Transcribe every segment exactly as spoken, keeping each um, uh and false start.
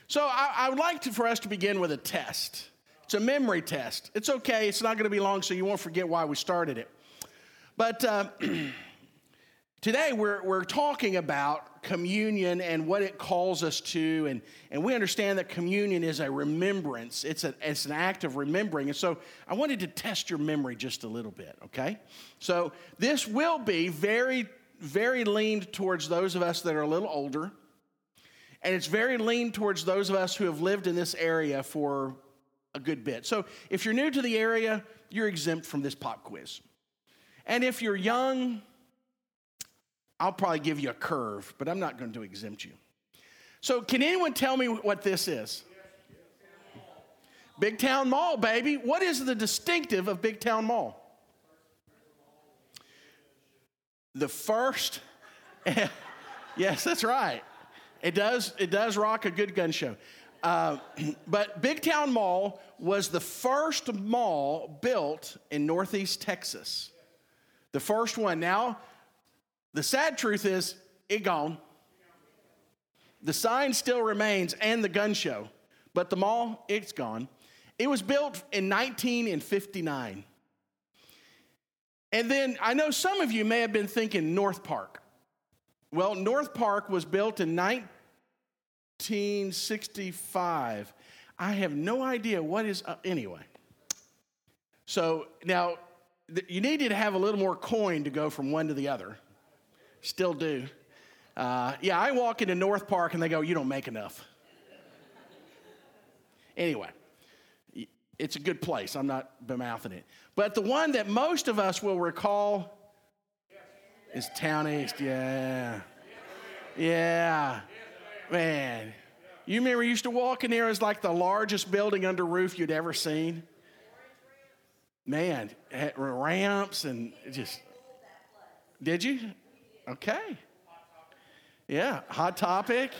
So I, I would like to, for us to begin with a test. It's a memory test. It's okay. It's not going to be long, so you won't forget why we started it. But uh, today we're we're talking about communion and what it calls us to, and, and we understand that communion is a remembrance. It's a it's an act of remembering. And so I wanted to test your memory just a little bit, okay? So this will be very, very leaned towards those of us that are a little older, and it's very leaned towards those of us who have lived in this area for a good bit. So if you're new to the area, you're exempt from this pop quiz. And if you're young, I'll probably give you a curve, but I'm not going to exempt you. So can anyone tell me what this is? Big Town Mall, baby. What is the distinctive of Big Town Mall? The first, yes, that's right. It does, it does rock a good gun show. Uh, but Big Town Mall was the first mall built in Northeast Texas. The first one. Now, the sad truth is, it gone. The sign still remains and the gun show, but the mall, it's gone. It was built in nineteen fifty-nine. And then I know some of you may have been thinking North Park. Well, North Park was built in nineteen sixty-five. I have no idea what is up. Anyway. So now, you needed to have a little more coin to go from one to the other. Still do. Uh, yeah, I walk into North Park and they go, you don't make enough. Anyway, it's a good place. I'm not bemouthing it. But the one that most of us will recall is Town East. Yeah. Yeah. Man. You remember you used to walk in there as like the largest building under roof you'd ever seen? Man, had ramps and just. Did you? Okay. Yeah, Hot Topic.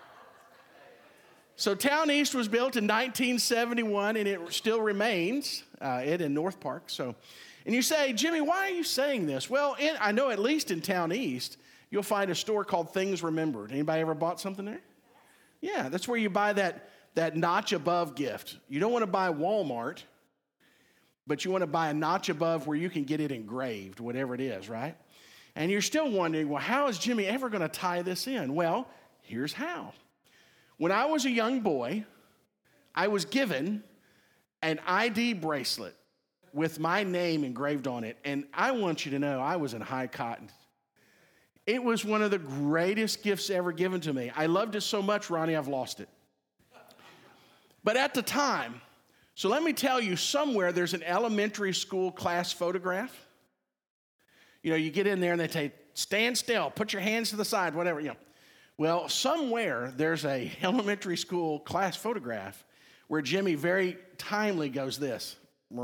So Town East was built in nineteen seventy-one, and it still remains, uh, it in North Park. So, and you say, Jimmy, why are you saying this? Well, in, I know at least in Town East, you'll find a store called Things Remembered. Anybody ever bought something there? Yeah, that's where you buy that, that notch above gift. You don't want to buy Walmart, but you want to buy a notch above where you can get it engraved, whatever it is, right? And you're still wondering, well, how is Jimmy ever going to tie this in? Well, here's how. When I was a young boy, I was given an I D bracelet with my name engraved on it. And I want you to know I was in high cotton. It was one of the greatest gifts ever given to me. I loved it so much, Ronnie, I've lost it. But at the time, so let me tell you, somewhere there's an elementary school class photograph. You know, you get in there and they say, stand still, put your hands to the side, whatever, you know. Well, somewhere there's a elementary school class photograph where Jimmy very timely goes this.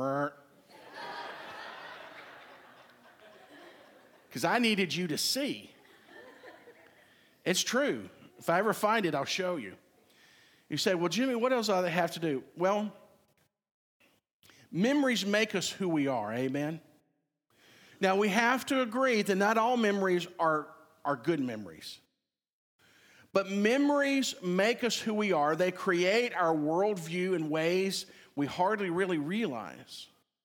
Because I needed you to see. It's true. If I ever find it, I'll show you. You say, well, Jimmy, what else do I have to do? Well, memories make us who we are, amen? Now, we have to agree that not all memories are, are good memories. But memories make us who we are. They create our worldview in ways we hardly really realize.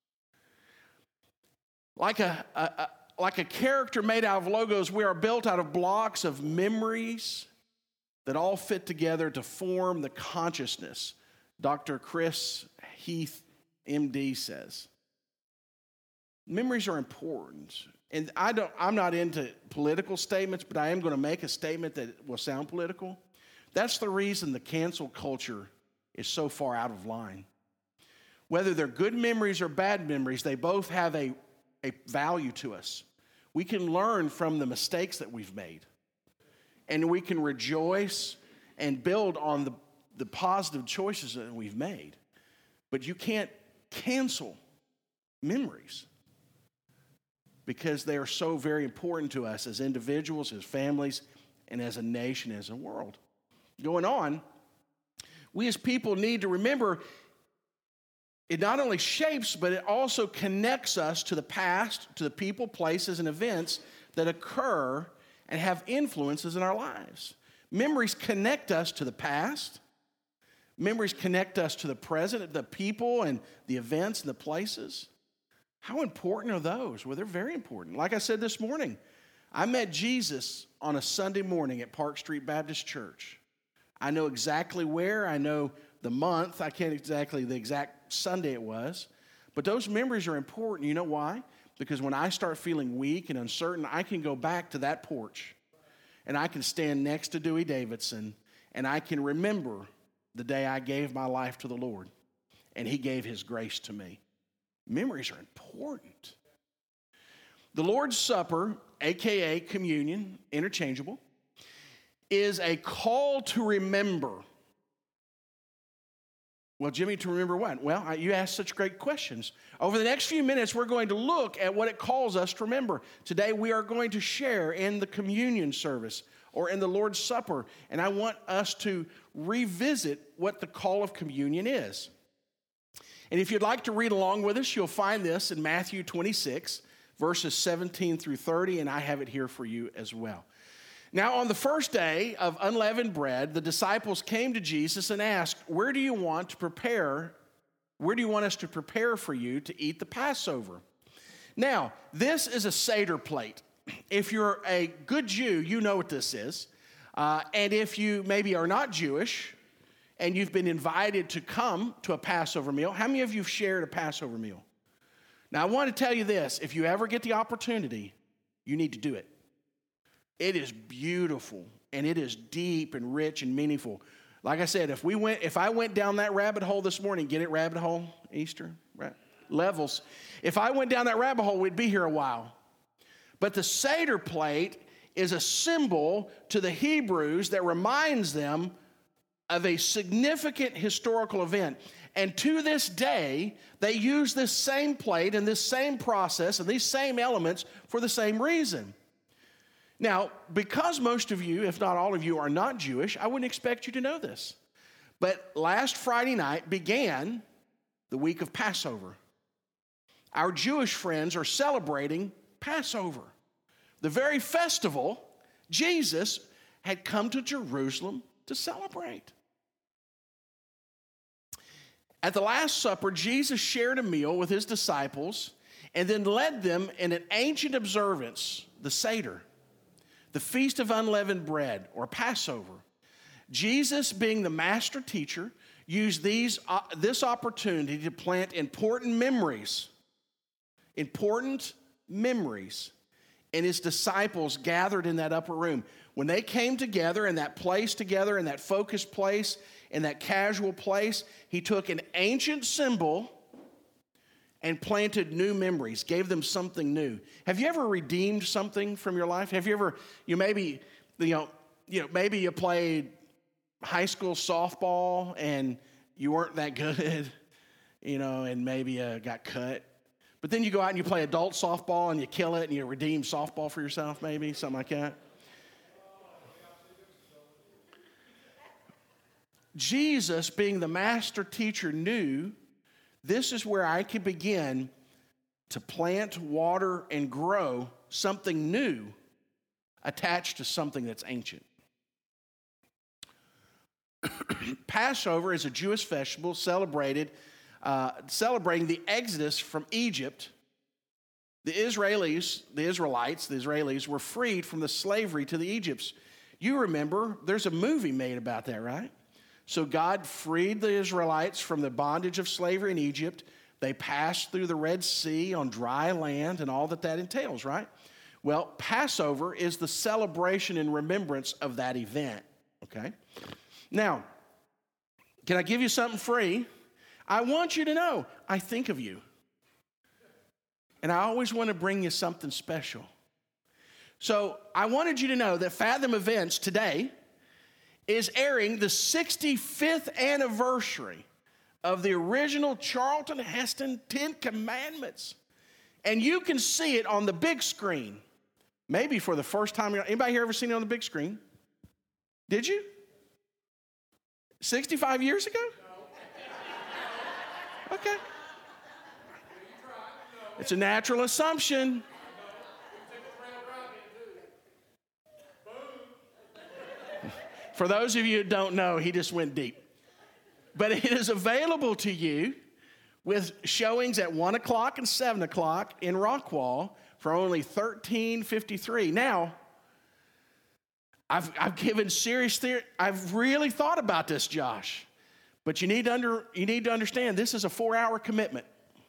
Like a, a, a, like a character made out of Legos, we are built out of blocks of memories that all fit together to form the consciousness, Doctor Chris Heath, M D, says. Memories are important. And I don't, I'm not into political statements, but I am going to make a statement that will sound political. That's the reason the cancel culture is so far out of line. Whether they're good memories or bad memories, they both have a, a value to us. We can learn from the mistakes that we've made. And we can rejoice and build on the, the positive choices that we've made. But you can't cancel memories, because they are so very important to us as individuals, as families, and as a nation, as a world. Going on, we as people need to remember it not only shapes, but it also connects us to the past, to the people, places, and events that occur and have influences in our lives. Memories connect us to the past, Memories connect us to the present, the people and the events and the places. How important are those? Well, they're very important. Like I said this morning, I met Jesus on a Sunday morning at Park Street Baptist Church. I know exactly where. I know the month. I can't exactly the exact Sunday it was. But those memories are important. You know why? Because when I start feeling weak and uncertain, I can go back to that porch. And I can stand next to Dewey Davidson, and I can remember the day I gave my life to the Lord, and he gave his grace to me. Memories are important. The Lord's Supper, a k a communion, interchangeable, is a call to remember. Well, Jimmy, to remember what? Well, you asked such great questions. Over the next few minutes, we're going to look at what it calls us to remember. Today, we are going to share in the communion service or in the Lord's Supper, and I want us to revisit what the call of communion is. And if you'd like to read along with us, you'll find this in Matthew twenty-six, verses seventeen through thirty, and I have it here for you as well. Now, on the first day of unleavened bread, the disciples came to Jesus and asked, where do you want to prepare, where do you want us to prepare for you to eat the Passover? Now, this is a Seder plate. If you're a good Jew, you know what this is. Uh, and if you maybe are not Jewish and you've been invited to come to a Passover meal, how many of you have shared a Passover meal? Now, I want to tell you this. If you ever get the opportunity, you need to do it. It is beautiful, and it is deep and rich and meaningful. Like I said, if we went, if I went down that rabbit hole this morning, get it, rabbit hole, Easter, right? Levels. If I went down that rabbit hole, we'd be here a while. But the Seder plate is a symbol to the Hebrews that reminds them of a significant historical event. And to this day, they use this same plate and this same process and these same elements for the same reason. Now, because most of you, if not all of you, are not Jewish, I wouldn't expect you to know this. But last Friday night began the week of Passover. Our Jewish friends are celebrating Passover, the very festival Jesus had come to Jerusalem to celebrate. At the Last Supper, Jesus shared a meal with his disciples and then led them in an ancient observance, the Seder, the Feast of Unleavened Bread, or Passover. Jesus, being the master teacher, used these, uh, this opportunity to plant important memories, important memories, and his disciples gathered in that upper room. When they came together in that place together, in that focused place, in that casual place, he took an ancient symbol and planted new memories, gave them something new. Have you ever redeemed something from your life? Have you ever, you maybe, you know, you know, maybe you played high school softball and you weren't that good, you know, and maybe uh, got cut. But then you go out and you play adult softball and you kill it and you redeem softball for yourself, maybe, something like that. Jesus, being the master teacher, knew this is where I could begin to plant, water, and grow something new attached to something that's ancient. Passover is a Jewish festival celebrated, uh, celebrating the exodus from Egypt. The Israelis, the Israelites, the Israelis were freed from the slavery to the Egypts. You remember, there's a movie made about that, right? So God freed the Israelites from the bondage of slavery in Egypt. They passed through the Red Sea on dry land and all that that entails, right? Well, Passover is the celebration and remembrance of that event, okay? Now, can I give you something free? I want you to know, I think of you. And I always want to bring you something special. So I wanted you to know that Fathom Events today is airing the sixty-fifth anniversary of the original Charlton Heston Ten Commandments. And you can see it on the big screen. Maybe for the first time. Anybody here ever seen it on the big screen? Did you? sixty-five years ago? Okay. It's a natural assumption. For those of you who don't know, he just went deep. But it is available to you with showings at one o'clock and seven o'clock in Rockwall for only thirteen fifty-three. Now, I've, I've given serious theory. I've really thought about this, Josh. But you need to under, you need to understand this is a four-hour commitment.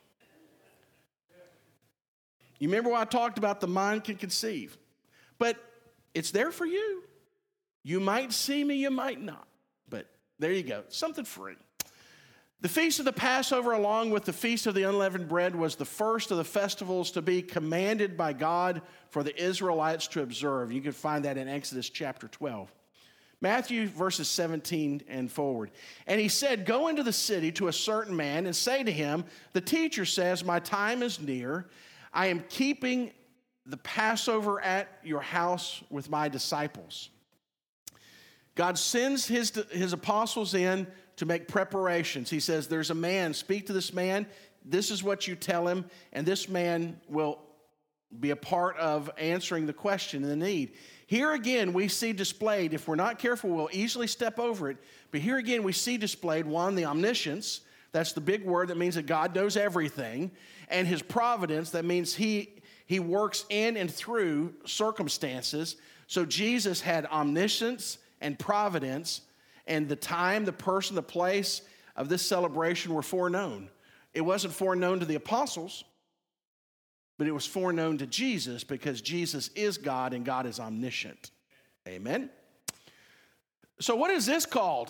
You remember what I talked about the mind can conceive. But it's there for you. You might see me, you might not. But there you go, something free. The Feast of the Passover, along with the Feast of the Unleavened Bread, was the first of the festivals to be commanded by God for the Israelites to observe. You can find that in Exodus chapter twelve. Matthew verses seventeen and forward. And he said, go into the city to a certain man and say to him, the teacher says, my time is near. I am keeping the Passover at your house with my disciples. God sends his, his apostles in to make preparations. He says, there's a man, speak to this man. This is what you tell him, and this man will be a part of answering the question and the need. Here again, we see displayed, if we're not careful, we'll easily step over it, but here again, we see displayed, one, the omniscience. That's the big word that means that God knows everything, and his providence, that means he, he works in and through circumstances. So Jesus had omniscience and providence, and the time, the person, the place of this celebration were foreknown. It wasn't foreknown to the apostles, but it was foreknown to Jesus because Jesus is God and God is omniscient. Amen? So what is this called?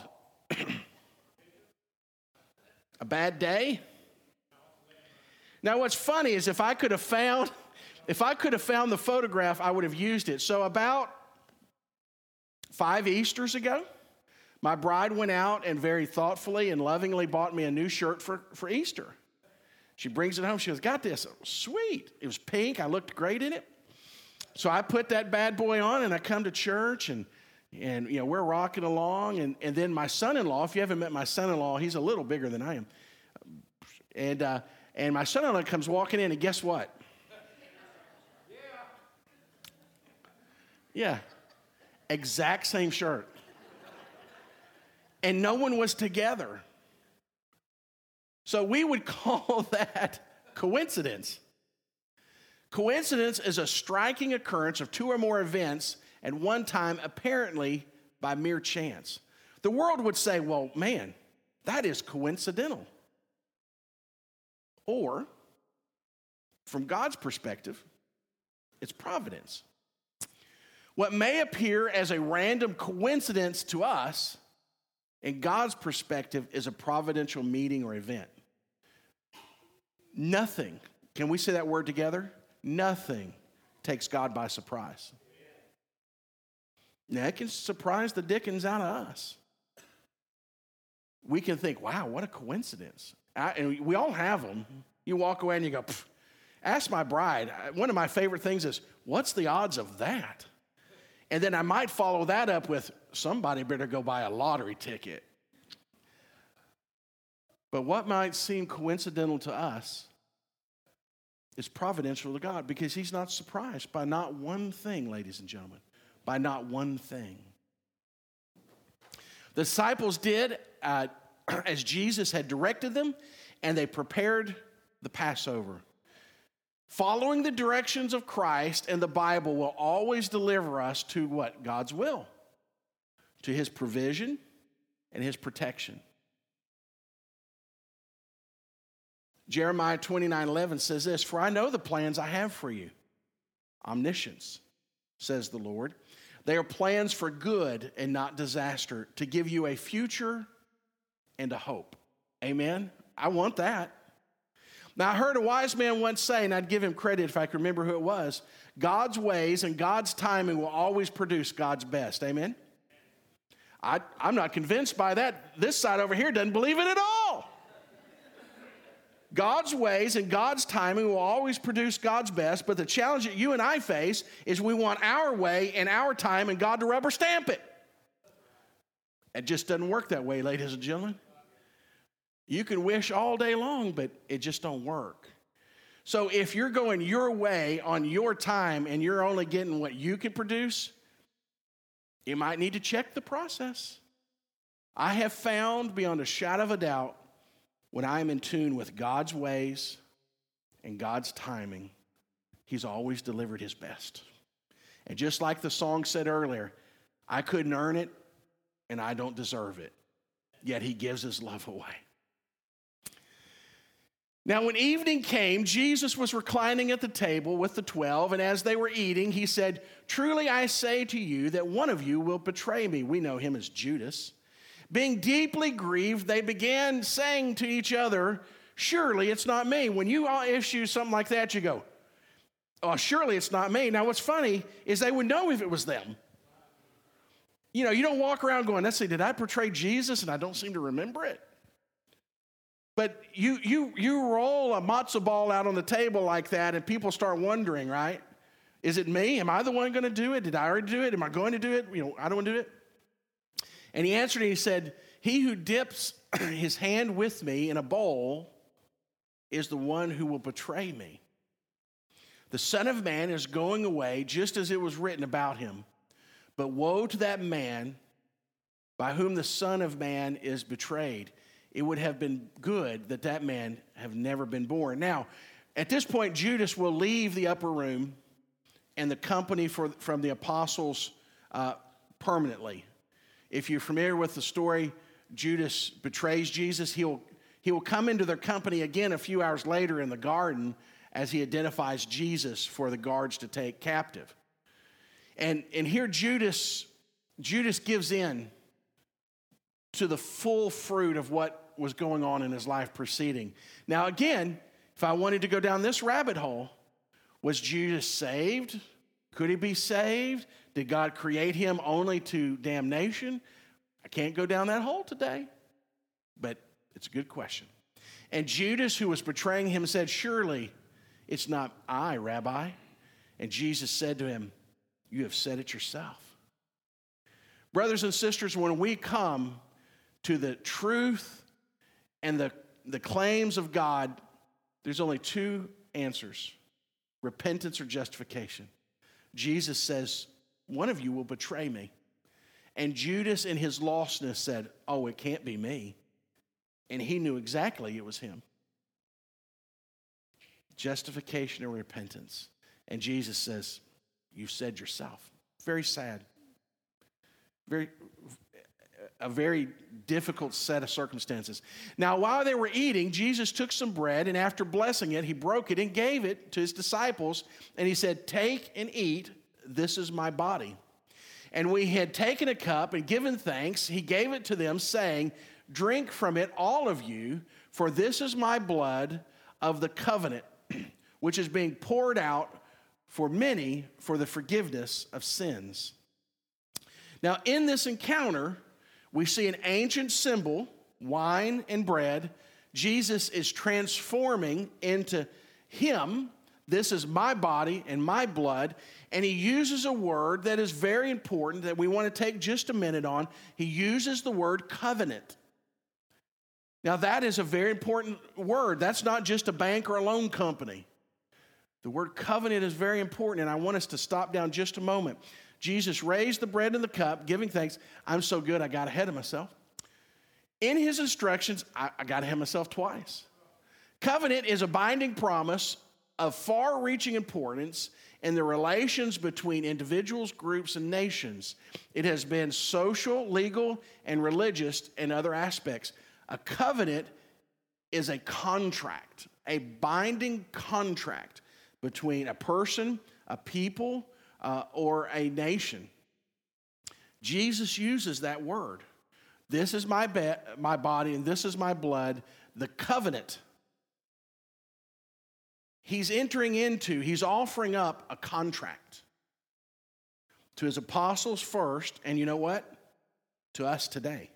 A bad day? Now what's funny is if I could have found, if I could have found the photograph, I would have used it. So about five Easters ago, my bride went out and very thoughtfully and lovingly bought me a new shirt for, for Easter. She brings it home. She goes, got this. Was sweet. It was pink. I looked great in it. So I put that bad boy on, and I come to church, and, and you know, we're rocking along. And, and then my son-in-law, if you haven't met my son-in-law, he's a little bigger than I am. And, uh, and my son-in-law comes walking in, and guess what? Yeah. Exact same shirt. And no one was together. So we would call that coincidence. Coincidence is a striking occurrence of two or more events at one time, apparently by mere chance. The world would say, well, man, that is coincidental. Or, from God's perspective, it's providence. What may appear as a random coincidence to us, in God's perspective, is a providential meeting or event. Nothing, can we say that word together? Nothing takes God by surprise. Now, it can surprise the dickens out of us. We can think, wow, what a coincidence. I, and we all have them. You walk away and you go, pfft. Ask my bride. One of my favorite things is, what's the odds of that? And then I might follow that up with, somebody better go buy a lottery ticket. But what might seem coincidental to us is providential to God because he's not surprised by not one thing, ladies and gentlemen, by not one thing. The disciples did uh, as Jesus had directed them, and they prepared the Passover. Following the directions of Christ and the Bible will always deliver us to what? God's will, to his provision and his protection. Jeremiah twenty-nine eleven says this, for I know the plans I have for you. Omniscience, says the Lord. They are plans for good and not disaster, to give you a future and a hope. Amen? I want that. Now, I heard a wise man once say, and I'd give him credit if I could remember who it was, God's ways and God's timing will always produce God's best. Amen? I, I'm not convinced by that. This side over here doesn't believe it at all. God's ways and God's timing will always produce God's best, but the challenge that you and I face is we want our way and our time and God to rubber stamp it. It just doesn't work that way, ladies and gentlemen. You can wish all day long, but it just don't work. So if you're going your way on your time and you're only getting what you can produce, you might need to check the process. I have found beyond a shadow of a doubt, when I am in tune with God's ways and God's timing, he's always delivered his best. And just like the song said earlier, I couldn't earn it and I don't deserve it, yet he gives his love away. Now, when evening came, Jesus was reclining at the table with the twelve, and as they were eating, he said, "Truly I say to you that one of you will betray me." We know him as Judas. Being deeply grieved, they began saying to each other, "Surely it's not me." When you all issue something like that, you go, "Oh, surely it's not me." Now, what's funny is they would know if it was them. You know, you don't walk around going, "Let's see, did I portray Jesus and I don't seem to remember it?" But you you you roll a matzo ball out on the table like that, and people start wondering, right? Is it me? Am I the one going to do it? Did I already do it? Am I going to do it? You know, I don't want to do it. And he answered and he said, "He who dips his hand with me in a bowl is the one who will betray me. The Son of Man is going away just as it was written about him. But woe to that man by whom the Son of Man is betrayed. It would have been good that that man have never been born." Now, at this point, Judas will leave the upper room and the company for, from the apostles uh, permanently. If you're familiar with the story, Judas betrays Jesus. He'll, he will come into their company again a few hours later in the garden as he identifies Jesus for the guards to take captive. And, and here Judas, Judas gives in to the full fruit of what was going on in his life preceding. Now again, if I wanted to go down this rabbit hole, was Judas saved? Could he be saved? Did God create him only to damnation? I can't go down that hole today, but it's a good question. And Judas, who was betraying him, said, "Surely it's not I, Rabbi." And Jesus said to him, "You have said it yourself." Brothers and sisters, when we come to the truth and the, the claims of God, there's only two answers: repentance or justification. Jesus says, "One of you will betray me." And Judas in his lostness said, "Oh, it can't be me." And he knew exactly it was him. Justification or repentance. And Jesus says, "You've said yourself." Very sad. Very a very difficult set of circumstances. Now, while they were eating, Jesus took some bread, and after blessing it, he broke it and gave it to his disciples, and he said, "Take and eat, this is my body." And when he had taken a cup and given thanks, he gave it to them, saying, "Drink from it, all of you, for this is my blood of the covenant, which is being poured out for many for the forgiveness of sins." Now, in this encounter, we see an ancient symbol, wine and bread. Jesus is transforming into him. This is my body and my blood. And he uses a word that is very important that we want to take just a minute on. He uses the word covenant. Now, that is a very important word. That's not just a bank or a loan company. The word covenant is very important, and I want us to stop down just a moment. Jesus raised the bread and the cup, giving thanks. I'm so good, I got ahead of myself. In his instructions, I, I got ahead of myself twice. Covenant is a binding promise of far-reaching importance in the relations between individuals, groups, and nations. It has been social, legal, and religious in other aspects. A covenant is a contract, a binding contract between a person, a people, uh, or a nation. Jesus uses that word. This is my, be- my body and this is my blood, the covenant. He's entering into, he's offering up a contract to his apostles first, and you know what? To us today.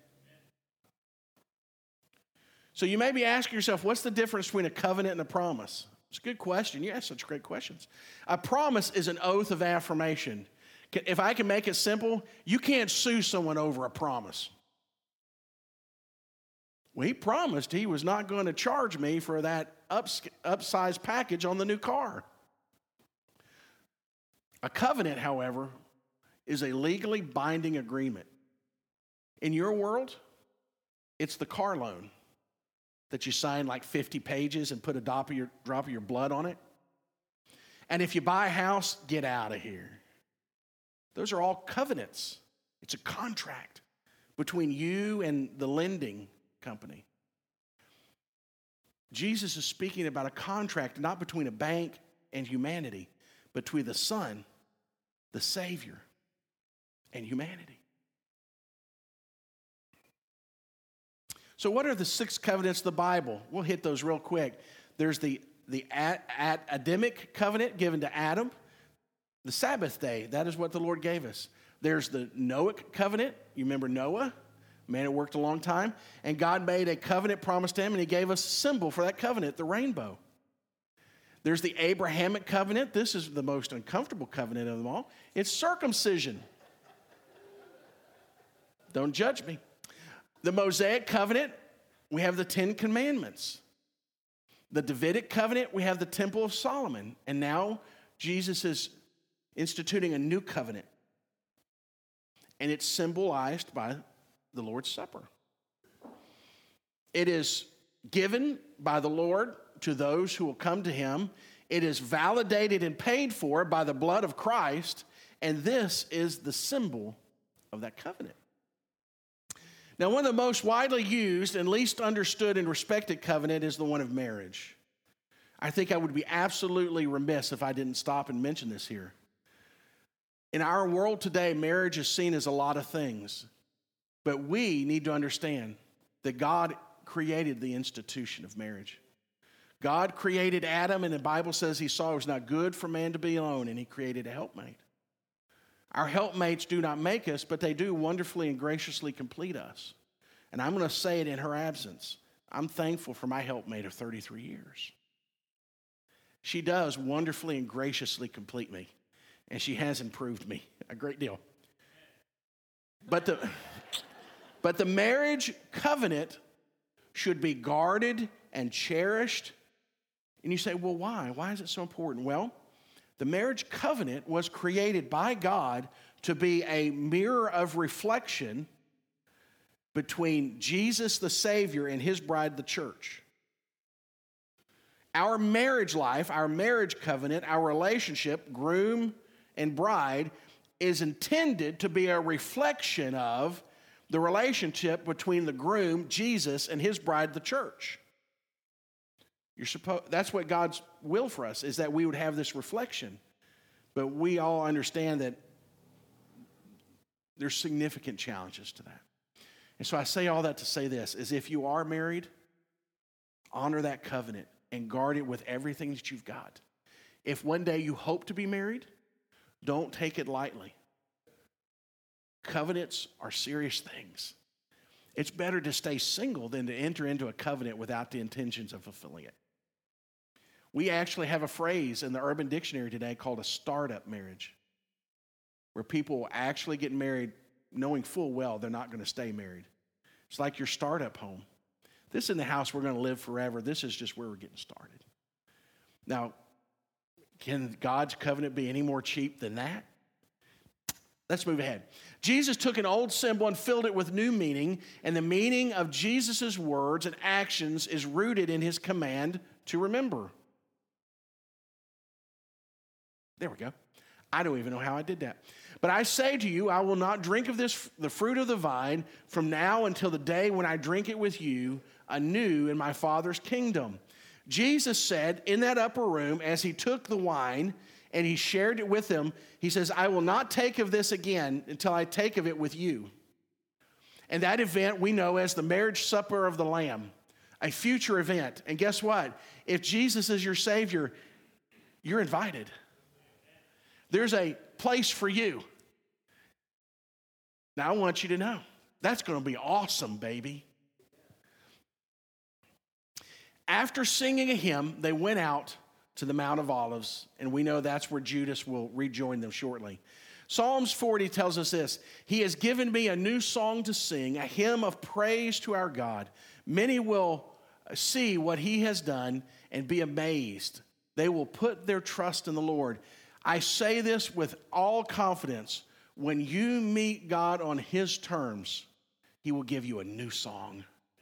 So you may be asking yourself, what's the difference between a covenant and a promise? It's a good question. You ask such great questions. A promise is an oath of affirmation. If I can make it simple, you can't sue someone over a promise. Well, he promised he was not going to charge me for that ups, upsized package on the new car. A covenant, however, is a legally binding agreement. In your world, It's the car loan that you sign like fifty pages and put a drop of your, drop of your blood on it. And if you buy a house, get out of here. Those are all covenants. It's a contract between you and the lending company. Jesus is speaking about a contract not between a bank and humanity, but between the Son, the Savior, and humanity. So what are the six covenants of the Bible? We'll hit those real quick. There's the, the Ad, Ad, Adamic covenant given to Adam. The Sabbath day, that is what the Lord gave us. There's the Noahic covenant. You remember Noah? Man, it worked a long time. And God made a covenant promise to him, and he gave us a symbol for that covenant, the rainbow. There's the Abrahamic covenant. This is the most uncomfortable covenant of them all. It's circumcision. Don't judge me. The Mosaic covenant, we have the Ten Commandments. The Davidic covenant, we have the Temple of Solomon. And now Jesus is instituting a new covenant. And it's symbolized by the Lord's Supper. It is given by the Lord to those who will come to him. It is validated and paid for by the blood of Christ, and this is the symbol of that covenant. Now, one of the most widely used and least understood and respected covenant is the one of marriage. I think I would be absolutely remiss if I didn't stop and mention this here. In our world today, marriage is seen as a lot of things. But we need to understand that God created the institution of marriage. God created Adam, and the Bible says he saw it was not good for man to be alone, and he created a helpmate. Our helpmates do not make us, but they do wonderfully and graciously complete us. And I'm going to say it in her absence. I'm thankful for my helpmate of thirty-three years. She does wonderfully and graciously complete me, and she has improved me a great deal. But the, but the marriage covenant should be guarded and cherished. And you say, well, why? Why is it so important? Well, the marriage covenant was created by God to be a mirror of reflection between Jesus the Savior and his bride, the church. Our marriage life, our marriage covenant, our relationship, groom and bride, is intended to be a reflection of the relationship between the groom, Jesus, and his bride, the church. You're supposed, that's what God's will for us, is that we would have this reflection. But we all understand that there's significant challenges to that. And so I say all that to say this, is if you are married, honor that covenant and guard it with everything that you've got. If one day you hope to be married, don't take it lightly. Covenants are serious things. It's better to stay single than to enter into a covenant without the intentions of fulfilling it. We actually have a phrase in the Urban Dictionary today called a startup marriage, where people will actually get married knowing full well they're not going to stay married. It's like your startup home. This isn't the house we're going to live forever. This is just where we're getting started. Now, can God's covenant be any more cheap than that? Let's move ahead. Jesus took an old symbol and filled it with new meaning, and the meaning of Jesus' words and actions is rooted in his command to remember. There we go. I don't even know how I did that. But I say to you, I will not drink of this, the fruit of the vine, from now until the day when I drink it with you anew in my Father's kingdom. Jesus said in that upper room, as he took the wine and he shared it with them, he says, I will not take of this again until I take of it with you. And that event we know as the marriage supper of the Lamb, a future event. And guess what? If Jesus is your Savior, you're invited. There's a place for you. Now I want you to know, that's going to be awesome, baby. After singing a hymn, they went out to the Mount of Olives, and we know that's where Judas will rejoin them shortly. Psalms forty tells us this: He has given me a new song to sing, a hymn of praise to our God. Many will see what he has done and be amazed. They will put their trust in the Lord. I say this with all confidence. When you meet God on his terms, he will give you a new song.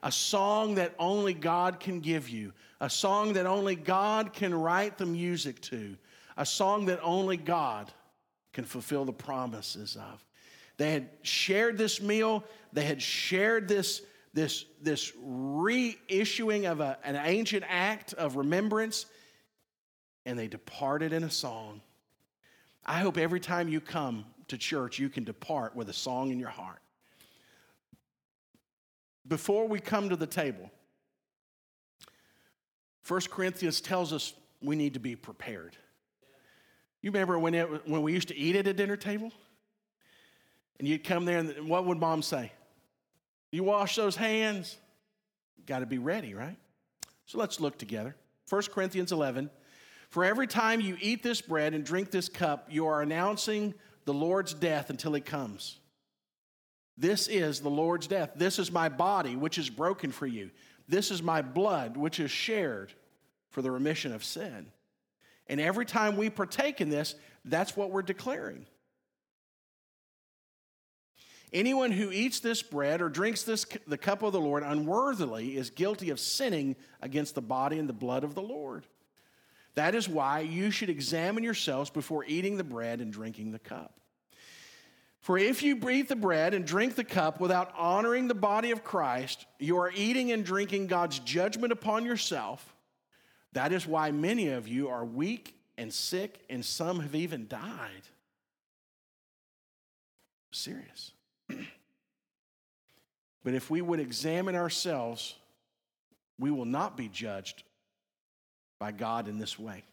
a song that only God can give you, a song that only God can write the music to, a song that only God can fulfill the promises of. They had shared this meal. They had shared this, this, this reissuing of a, an ancient act of remembrance, and they departed in a song. I hope every time you come to church, you can depart with a song in your heart. Before we come to the table, First Corinthians tells us we need to be prepared. You remember when, it, when we used to eat at a dinner table? And you'd come there, and what would Mom say? You wash those hands. Got to be ready, right? So let's look together. First Corinthians eleven. For every time you eat this bread and drink this cup, you are announcing the Lord's death until he comes. This is the Lord's death. This is my body, which is broken for you. This is my blood, which is shared for the remission of sin. And every time we partake in this, that's what we're declaring. Anyone who eats this bread or drinks this the cup of the Lord unworthily is guilty of sinning against the body and the blood of the Lord. That is why you should examine yourselves before eating the bread and drinking the cup. For if you eat the bread and drink the cup without honoring the body of Christ, you are eating and drinking God's judgment upon yourself. That is why many of you are weak and sick, and some have even died. Serious. But if we would examine ourselves, we will not be judged by God in this way.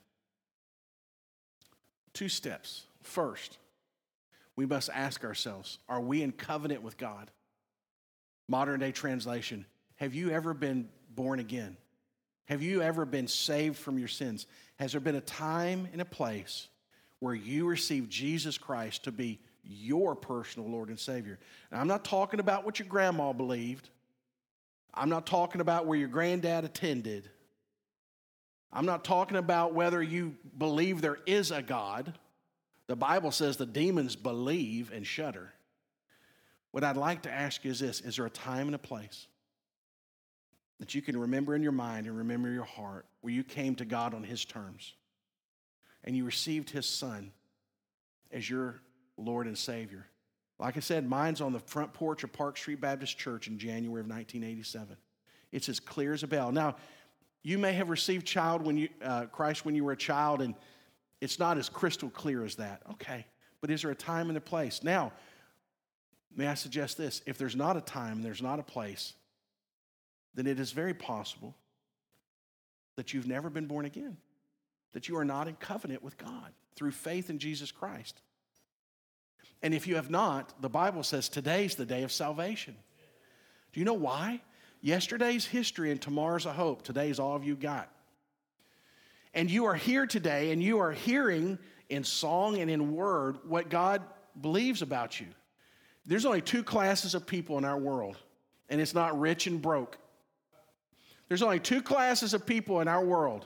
Two steps. First, we must ask ourselves, are we in covenant with God? Modern day translation, have you ever been born again? Have you ever been saved from your sins? Has there been a time and a place where you received Jesus Christ to be your personal Lord and Savior? Now, I'm not talking about what your grandma believed. I'm not talking about where your granddad attended. I'm not talking about whether you believe there is a God. The Bible says the demons believe and shudder. What I'd like to ask you is this: is there a time and a place that you can remember in your mind and remember in your heart where you came to God on his terms and you received his Son as your Lord and Savior? Like I said, mine's on the front porch of Park Street Baptist Church in January of nineteen eighty-seven. It's as clear as a bell. Now, you may have received child when you, uh, Christ when you were a child, and it's not as crystal clear as that. Okay, but is there a time and a place? Now, may I suggest this? If there's not a time, there's not a place, then it is very possible that you've never been born again, that you are not in covenant with God through faith in Jesus Christ. And if you have not, the Bible says today's the day of salvation. Do you know why? Yesterday's history and tomorrow's a hope. Today's all of you got. And you are here today and you are hearing in song and in word what God believes about you. There's only two classes of people in our world, and it's not rich and broke. There's only two classes of people in our world: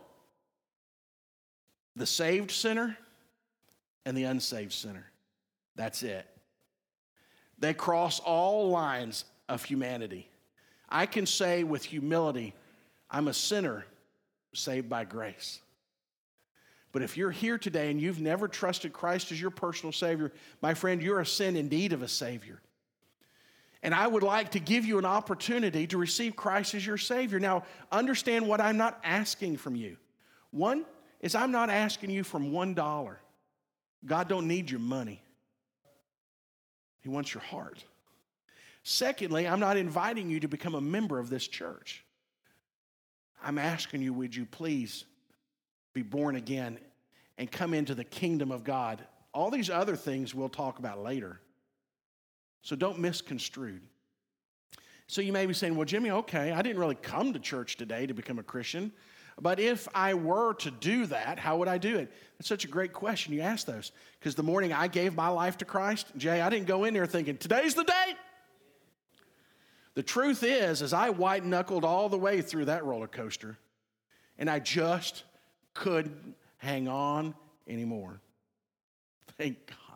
the saved sinner and the unsaved sinner. That's it. They cross all lines of humanity. I can say with humility, I'm a sinner saved by grace. But if you're here today and you've never trusted Christ as your personal Savior, my friend, you're a sin in need of a Savior. And I would like to give you an opportunity to receive Christ as your Savior. Now, understand what I'm not asking from you. One is I'm not asking you from one dollar. God don't need your money. He wants your heart. Secondly, I'm not inviting you to become a member of this church. I'm asking you, would you please be born again and come into the kingdom of God? All these other things we'll talk about later. So don't misconstrue. So you may be saying, well, Jimmy, okay, I didn't really come to church today to become a Christian, but if I were to do that, how would I do it? That's such a great question you ask those, because the morning I gave my life to Christ, Jay, I didn't go in there thinking, today's the day. The truth is, is I white-knuckled all the way through that roller coaster, and I just couldn't hang on anymore. Thank God.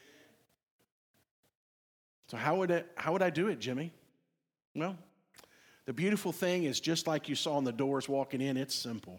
So how would I, how would I do it, Jimmy? Well, The beautiful thing is, just like you saw on the doors walking in, it's simple.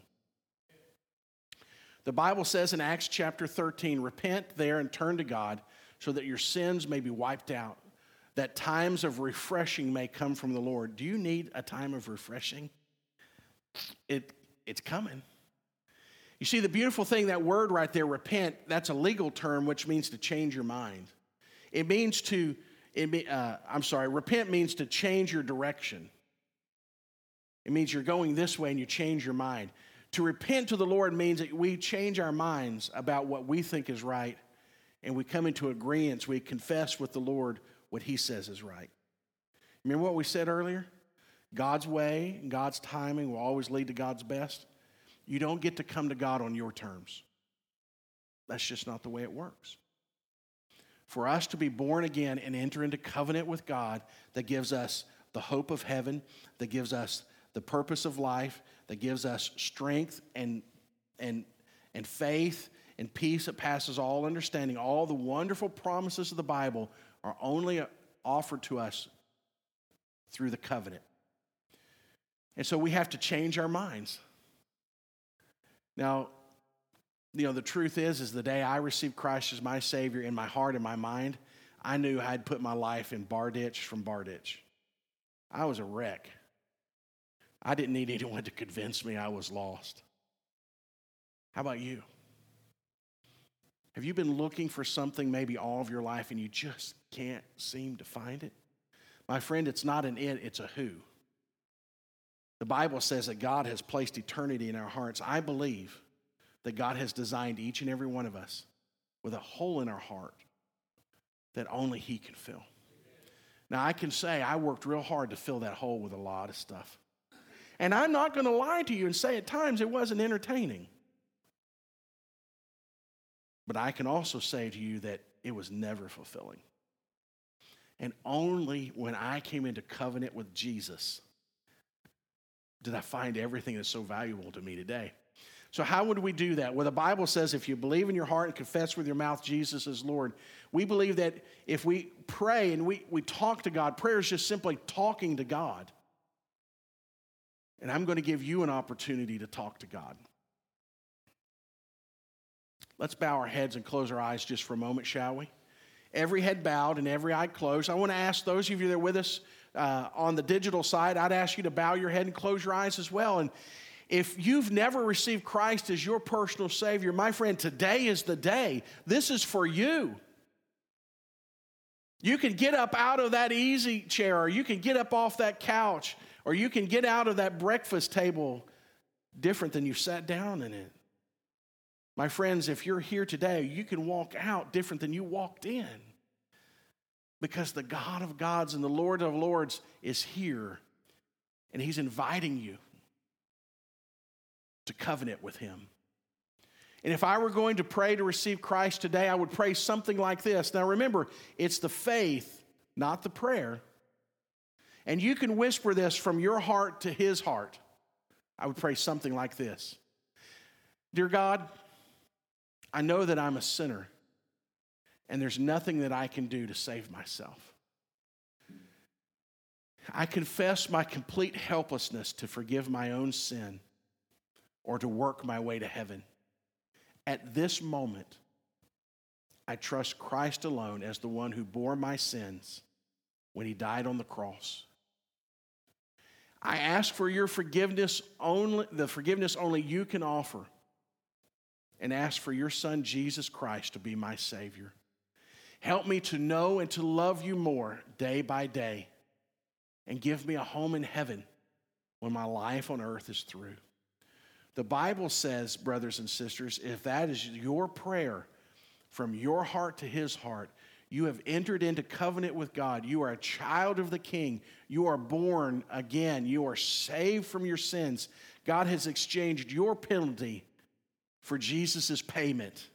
The Bible says in Acts chapter thirteen, repent there and turn to God so that your sins may be wiped out, that times of refreshing may come from the Lord. Do you need a time of refreshing? It, it's coming. You see, the beautiful thing, that word right there, repent, that's a legal term which means to change your mind. It means to, it be, uh, I'm sorry, repent means to change your direction. It means you're going this way and you change your mind. To repent to the Lord means that we change our minds about what we think is right, and we come into agreement. We confess with the Lord what he says is right. Remember what we said earlier? God's way, God's timing will always lead to God's best. You don't get to come to God on your terms. That's just not the way it works. For us to be born again and enter into covenant with God that gives us the hope of heaven, that gives us the purpose of life, that gives us strength and, and, and faith and peace that passes all understanding, all the wonderful promises of the Bible are only offered to us through the covenant. And so we have to change our minds. Now, you know, the truth is, is the day I received Christ as my Savior in my heart and my mind, I knew I'd put my life in bar ditch from bar ditch. I was a wreck. I didn't need anyone to convince me I was lost. How about you? Have you been looking for something maybe all of your life and you just can't seem to find it? My friend, it's not an it, it's a who. The Bible says that God has placed eternity in our hearts. I believe that God has designed each and every one of us with a hole in our heart that only he can fill. Now, I can say I worked real hard to fill that hole with a lot of stuff. And I'm not going to lie to you and say at times it wasn't entertaining. But I can also say to you that it was never fulfilling. And only when I came into covenant with Jesus did I find everything that's so valuable to me today. So how would we do that? Well, the Bible says if you believe in your heart and confess with your mouth Jesus is Lord, we believe that if we pray and we, we talk to God, prayer is just simply talking to God. And I'm going to give you an opportunity to talk to God. Let's bow our heads and close our eyes just for a moment, shall we? Every head bowed and every eye closed. I want to ask those of you that are with us uh, on the digital side, I'd ask you to bow your head and close your eyes as well. And if you've never received Christ as your personal Savior, my friend, today is the day. This is for you. You can get up out of that easy chair, or you can get up off that couch, or you can get out of that breakfast table different than you sat down in it. My friends, if you're here today, you can walk out different than you walked in, because the God of gods and the Lord of lords is here, and he's inviting you to covenant with him. And if I were going to pray to receive Christ today, I would pray something like this. Now remember, it's the faith, not the prayer. And you can whisper this from your heart to his heart. I would pray something like this. Dear God, I know that I'm a sinner, and there's nothing that I can do to save myself. I confess my complete helplessness to forgive my own sin or to work my way to heaven. At this moment, I trust Christ alone as the one who bore my sins when he died on the cross. I ask for your forgiveness only, the forgiveness only you can offer, and ask for your Son, Jesus Christ, to be my Savior. Help me to know and to love you more day by day, and give me a home in heaven when my life on earth is through. The Bible says, brothers and sisters, if that is your prayer from your heart to his heart, you have entered into covenant with God. You are a child of the King. You are born again. You are saved from your sins. God has exchanged your penalty for Jesus' payment.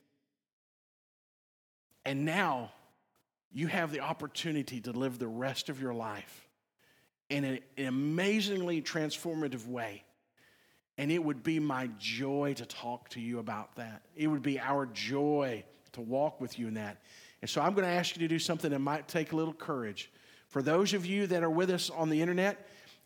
And now you have the opportunity to live the rest of your life in an amazingly transformative way. And it would be my joy to talk to you about that. It would be our joy to walk with you in that. And so I'm going to ask you to do something that might take a little courage. For those of you that are with us on the internet,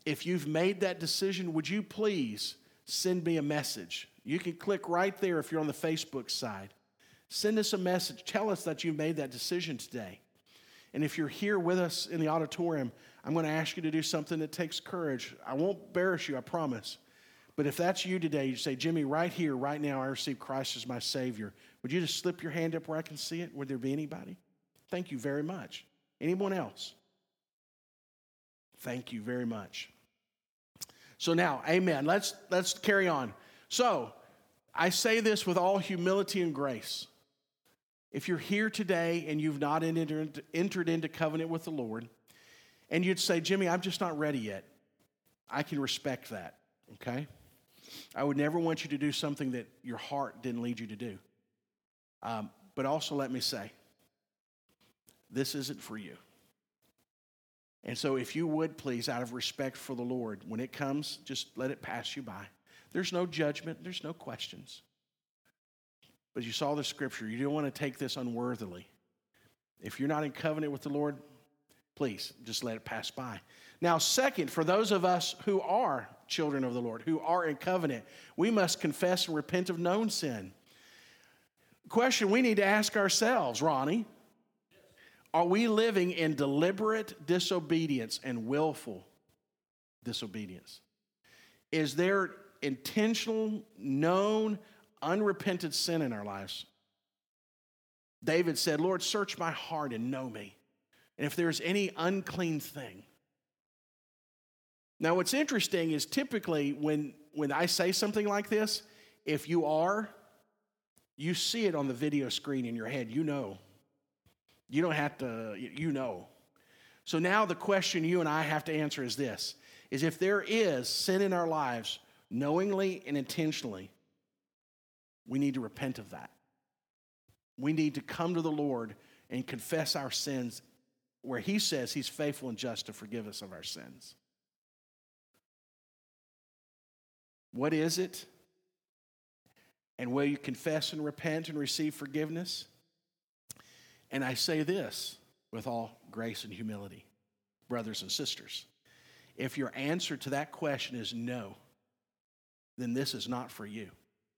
If you've made that decision, would you please send me a message? You can click right there if you're on the Facebook side. Send us a message. Tell us that you've made that decision today. And if you're here with us in the auditorium, I'm going to ask you to do something that takes courage. I won't embarrass you, I promise. But if that's you today, you say, Jimmy, right here, right now, I receive Christ as my Savior. Would you just slip your hand up where I can see it? Would there be anybody? Thank you very much. Anyone else? Thank you very much. So now, amen. Let's, let's carry on. So, I say this with all humility and grace. If you're here today and you've not entered, entered into covenant with the Lord, and you'd say, Jimmy, I'm just not ready yet, I can respect that, okay? I would never want you to do something that your heart didn't lead you to do. Um, but also let me say, this isn't for you. And so if you would please, out of respect for the Lord, when it comes, just let it pass you by. There's no judgment. There's no questions. But you saw the scripture. You don't want to take this unworthily. If you're not in covenant with the Lord, please just let it pass by. Now, second, for those of us who are children of the Lord, who are in covenant, we must confess and repent of known sin. Question we need to ask ourselves, Ronnie, are we living in deliberate disobedience and willful disobedience? Is there intentional, known, unrepented sin in our lives? David said, Lord, search my heart and know me. And if there's any unclean thing. Now, what's interesting is typically when, when I say something like this, if you are, you see it on the video screen in your head. You know. You don't have to, you know. So now the question you and I have to answer is this, is if there is sin in our lives, knowingly and intentionally, we need to repent of that. We need to come to the Lord and confess our sins where he says he's faithful and just to forgive us of our sins. What is it? And will you confess and repent and receive forgiveness? And I say this with all grace and humility, brothers and sisters. If your answer to that question is no, then this is not for you.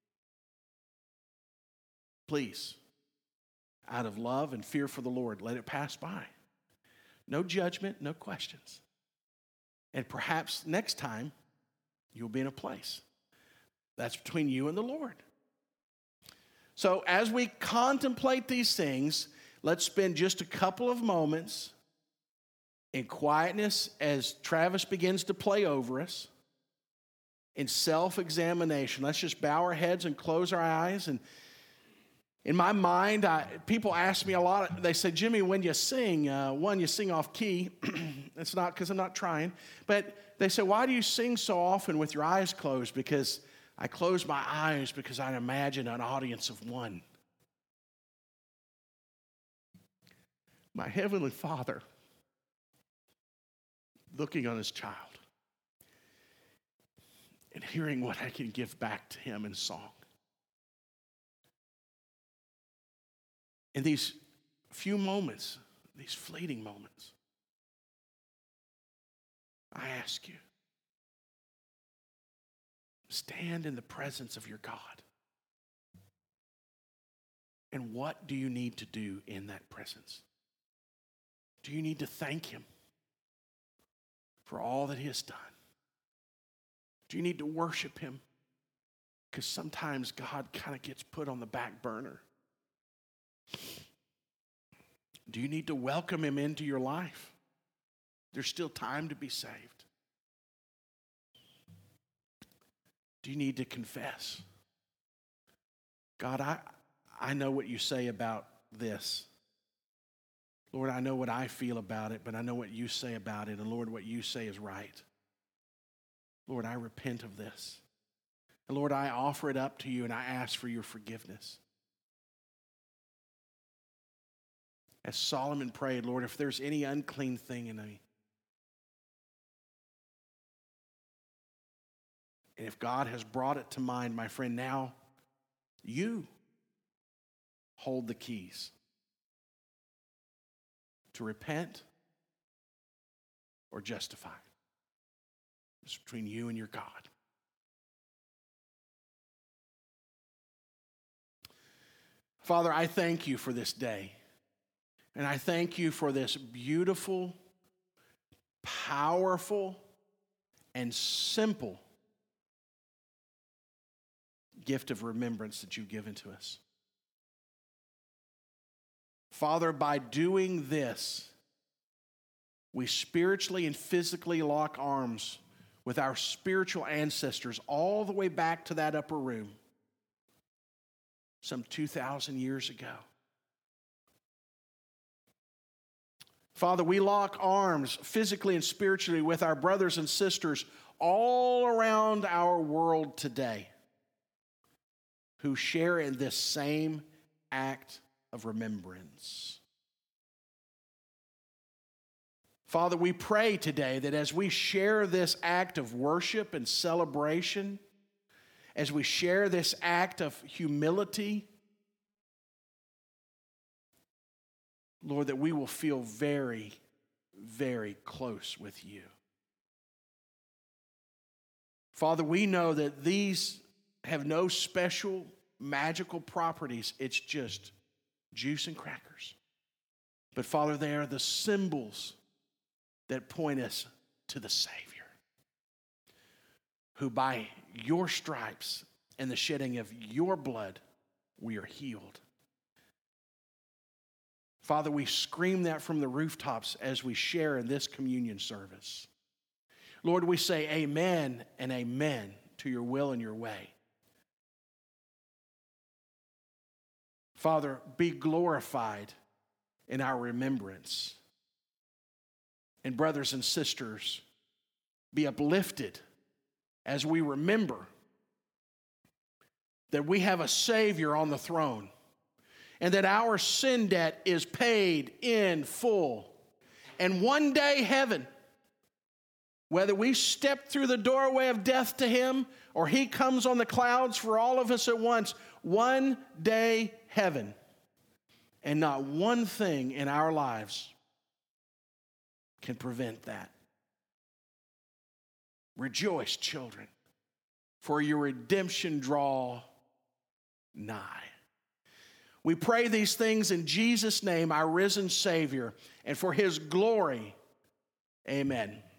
Please, out of love and fear for the Lord, let it pass by. No judgment, no questions. And perhaps next time, you'll be in a place that's between you and the Lord. So as we contemplate these things, let's spend just a couple of moments in quietness as Travis begins to play over us, in self-examination. Let's just bow our heads and close our eyes. And in my mind, I, people ask me a lot. They say, Jimmy, when you sing, uh, one, you sing off key. It's not because I'm not trying. But they say, why do you sing so often with your eyes closed? Because I close my eyes because I imagine an audience of one. My Heavenly Father looking on his child and hearing what I can give back to him in song. In these few moments, these fleeting moments, I ask you, stand in the presence of your God. And what do you need to do in that presence? Do you need to thank him for all that he has done? Do you need to worship him? Because sometimes God kind of gets put on the back burner. Do you need to welcome him into your life? There's still time to be saved. Do you need to confess? God, I, I know what you say about this. Lord, I know what I feel about it, but I know what you say about it. And Lord, what you say is right. Lord, I repent of this. And Lord, I offer it up to you and I ask for your forgiveness. As Solomon prayed, Lord, if there's any unclean thing in me, and if God has brought it to mind, my friend, now you hold the keys to repent or justify. It's between you and your God. Father, I thank you for this day. And I thank you for this beautiful, powerful, and simple gift of remembrance that you've given to us. Father, by doing this, we spiritually and physically lock arms with our spiritual ancestors all the way back to that upper room some two thousand years ago. Father, we lock arms physically and spiritually with our brothers and sisters all around our world today who share in this same act of remembrance. Father, we pray today that as we share this act of worship and celebration, as we share this act of humility, Lord, that we will feel very, very close with you. Father, we know that these have no special magical properties. It's just juice and crackers. But Father, they are the symbols that point us to the Savior, who by your stripes and the shedding of your blood, we are healed. Father, we scream that from the rooftops as we share in this communion service. Lord, we say amen and amen to your will and your way. Father, be glorified in our remembrance. And brothers and sisters, be uplifted as we remember that we have a Savior on the throne and that our sin debt is paid in full. And one day heaven, whether we step through the doorway of death to him or he comes on the clouds for all of us at once, one day heaven, and not one thing in our lives can prevent that. Rejoice, children, for your redemption draw nigh. We pray these things in Jesus' name, our risen Savior, and for his glory. Amen.